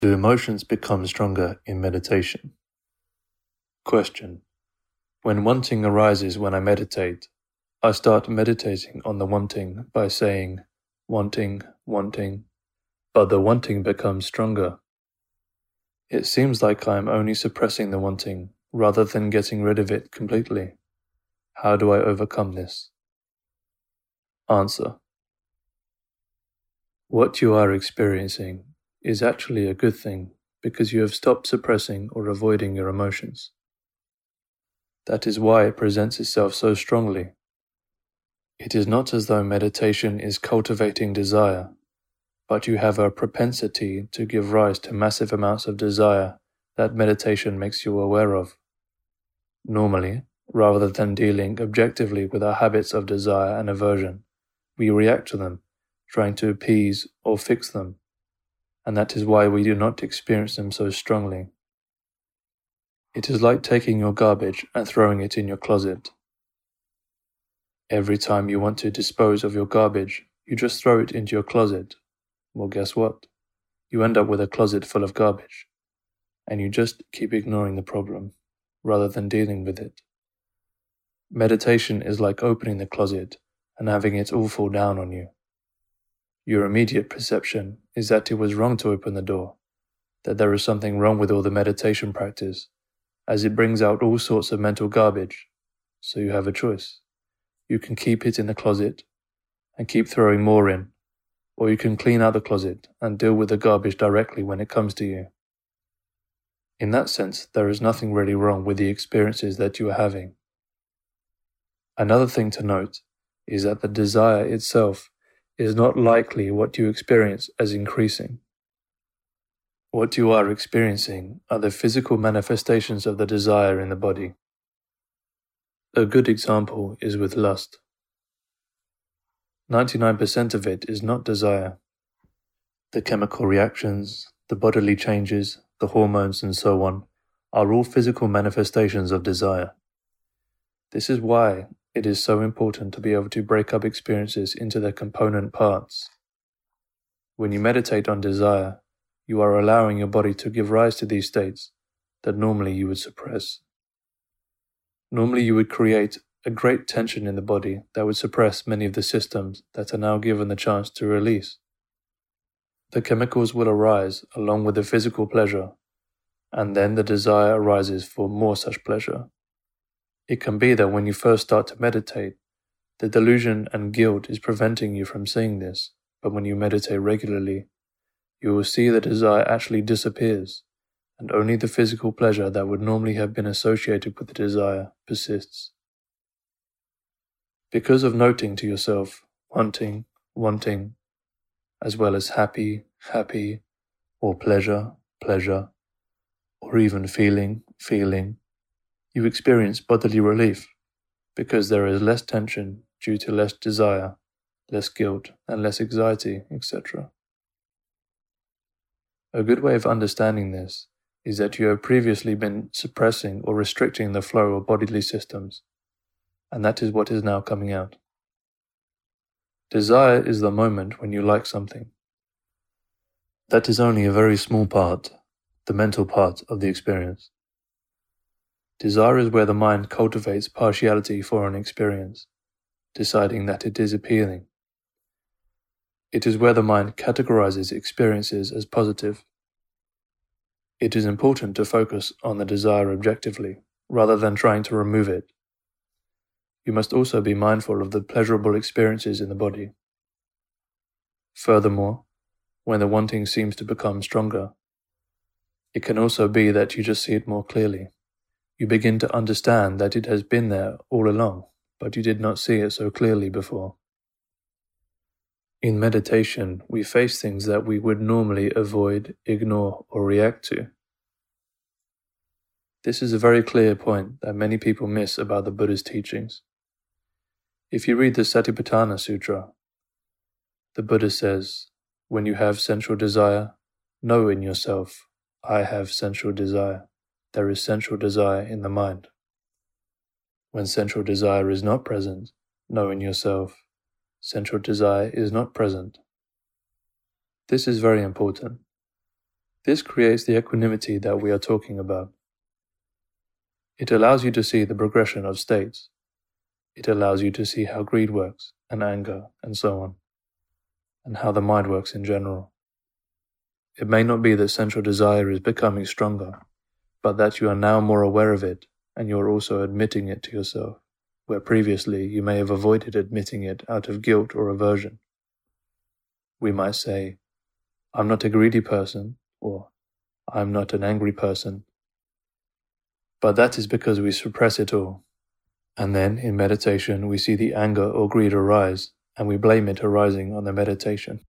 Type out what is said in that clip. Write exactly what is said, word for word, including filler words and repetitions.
Do emotions become stronger in meditation? Question. When wanting arises when I meditate, I start meditating on the wanting by saying, wanting, wanting, but the wanting becomes stronger. It seems like I am only suppressing the wanting rather than getting rid of it completely. How do I overcome this? Answer. What you are experiencing is actually a good thing because you have stopped suppressing or avoiding your emotions. That is why it presents itself so strongly. It is not as though meditation is cultivating desire, but you have a propensity to give rise to massive amounts of desire that meditation makes you aware of. Normally, rather than dealing objectively with our habits of desire and aversion, we react to them, trying to appease or fix them, and that is why we do not experience them so strongly. It is like taking your garbage and throwing it in your closet. Every time you want to dispose of your garbage, you just throw it into your closet. Well, guess what? You end up with a closet full of garbage, and you just keep ignoring the problem, rather than dealing with it. Meditation is like opening the closet and having it all fall down on you. Your immediate perception is that it was wrong to open the door, that there is something wrong with all the meditation practice, as it brings out all sorts of mental garbage. So you have a choice. You can keep it in the closet and keep throwing more in, or you can clean out the closet and deal with the garbage directly when it comes to you. In that sense, there is nothing really wrong with the experiences that you are having. Another thing to note is that the desire itself is not likely what you experience as increasing. What you are experiencing are the physical manifestations of the desire in the body. A good example is with lust. ninety-nine percent of it is not desire. The chemical reactions, the bodily changes, the hormones and so on are all physical manifestations of desire. This is why it is so important to be able to break up experiences into their component parts. When you meditate on desire, you are allowing your body to give rise to these states that normally you would suppress. Normally you would create a great tension in the body that would suppress many of the systems that are now given the chance to release. The chemicals will arise along with the physical pleasure, and then the desire arises for more such pleasure. It can be that when you first start to meditate, the delusion and guilt is preventing you from seeing this, but when you meditate regularly, you will see the desire actually disappears, and only the physical pleasure that would normally have been associated with the desire persists. Because of noting to yourself, wanting, wanting, as well as happy, happy, or pleasure, pleasure, or even feeling, feeling, you experience bodily relief, because there is less tension due to less desire, less guilt, and less anxiety, et cetera. A good way of understanding this is that you have previously been suppressing or restricting the flow of bodily systems, and that is what is now coming out. Desire is the moment when you like something. That is only a very small part, the mental part of the experience. Desire is where the mind cultivates partiality for an experience, deciding that it is appealing. It is where the mind categorizes experiences as positive. It is important to focus on the desire objectively, rather than trying to remove it. You must also be mindful of the pleasurable experiences in the body. Furthermore, when the wanting seems to become stronger, it can also be that you just see it more clearly. You begin to understand that it has been there all along, but you did not see it so clearly before. In meditation, we face things that we would normally avoid, ignore, or react to. This is a very clear point that many people miss about the Buddha's teachings. If you read the Satipatthana Sutra, the Buddha says, when you have sensual desire, know in yourself, I have sensual desire. There is sensual desire in the mind. When sensual desire is not present, know in yourself, sensual desire is not present. This is very important. This creates the equanimity that we are talking about. It allows you to see the progression of states. It allows you to see how greed works, and anger, and so on, and how the mind works in general. It may not be that central desire is becoming stronger, but that you are now more aware of it, and you are also admitting it to yourself, where previously you may have avoided admitting it out of guilt or aversion. We might say, I'm not a greedy person, or I'm not an angry person. But that is because we suppress it all. And then, in meditation, we see the anger or greed arise, and we blame it arising on the meditation.